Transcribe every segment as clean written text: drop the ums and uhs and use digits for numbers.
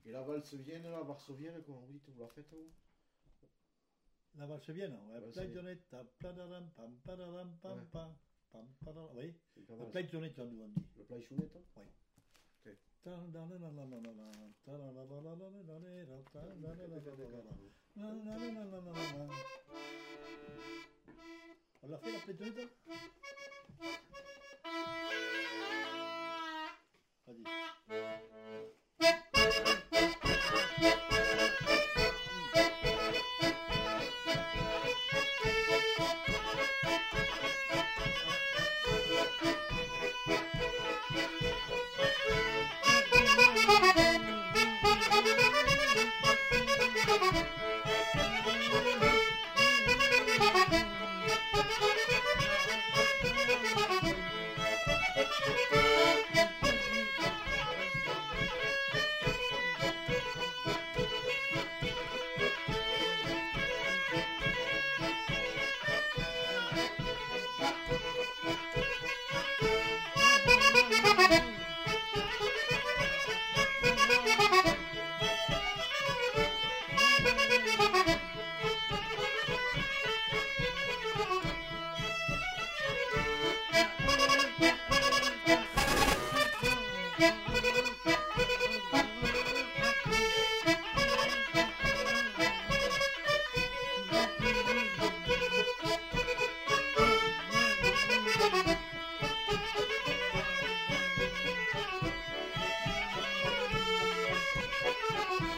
Et la valse vienne, la varsovienne, comment vous dites, vous la faites vous? La valse vienne, ouais. Ouais, Plaidionetta, pladaram, pam, padaram, pam, Ouais. pam, pam, padaram. Oui, C'est pas la mal. plaidionetta, nous on dit. Le plaïchounette hein? Oui. Ok. On l'a fait la plaidionetta? Vas-y.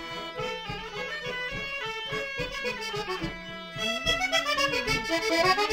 Thank you.